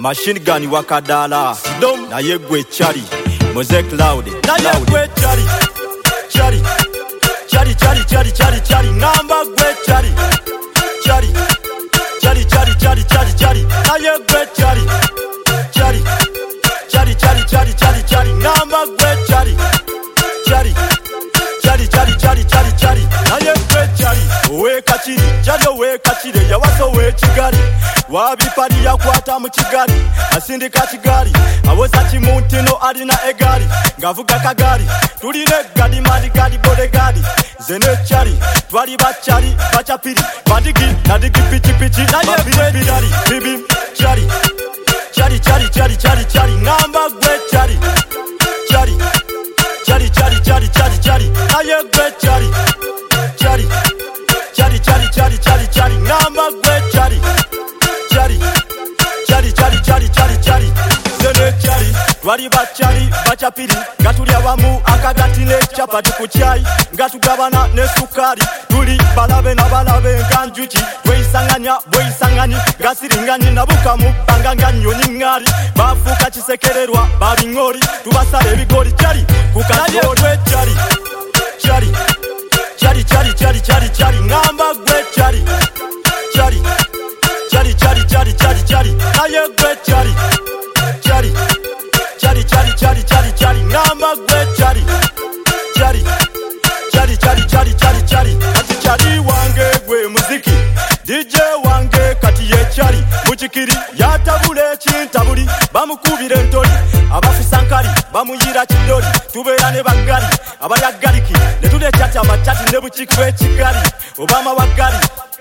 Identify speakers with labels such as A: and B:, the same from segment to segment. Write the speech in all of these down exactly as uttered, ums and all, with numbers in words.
A: Machine gun wakadala Sidom na ye gwe chari Mose cloud na ye gwe chari Chari Chari chari chari chari chari Ngamba gwe chari Chari Chari chari chari chari chari na ye gwe chari Chari Chari chari chari chari chari Ngamba gwe chari Chari Chari chari chari chari chari na ye gwe chari Owe kachiri chari owe kachire yawaso we chigari Wabipari ya kwata mu Kigali asindika Kigali awoza kimuntino alina egari ngavuga kagari tuline gadi madi gadi bode gadi zene chari twali bachari bachapiri badigi nadigi pichi pichi naye bidari bibi chari chari chari chari chari chari ngamba gwe chari chari chari chari chari chari chari naye gwe chari chari chari chari chari chari chari ngamba gwe chari Chari, chari, chari, chari, chari, chari, zene chari, twali bachari, bachapiri, gatuli awamu akagati ne chapati ku chai, gatugabana ne sukari, tuli balabe na balabe nganjuki, bweisanganya, bweisangani, gasiringani nabuka mu banganga nyoni ngari, bafuka kisekererwa, babingori, tubasale bigori chari, kukazori chari, chari, chari, chari, chari, chari, chari, ngamba gwe chari, chari. Chari chari chari chari chari naye gwe chari chari chari chari chari chari chari ngamba gwe chari chari chari chari chari chari chari ati chari wange gwe muziki D J wange kati ye chari muchikiri yatabule kintabuli bamukubire ntoli abafisankari bamuyira kidoli tubeerane bagali abayagaliki ne tule chati amachati ne buchikwe kigali obama wagali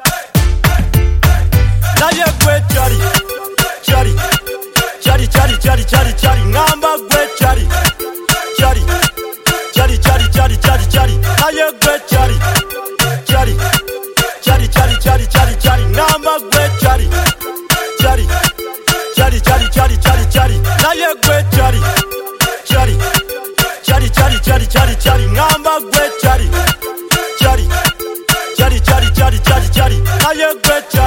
A: naye gwe chari chari chari chari chari chari chari ngamba gwe chari chari chari chari chari chari chari naye gwe chari chari chari chari chari chari chari ngamba gwe chari chari chari chari chari chari chari naye gwe chari chari chari chari chari chari chari ngamba gwe chari chari chari chari chari chari chari naye gwe chari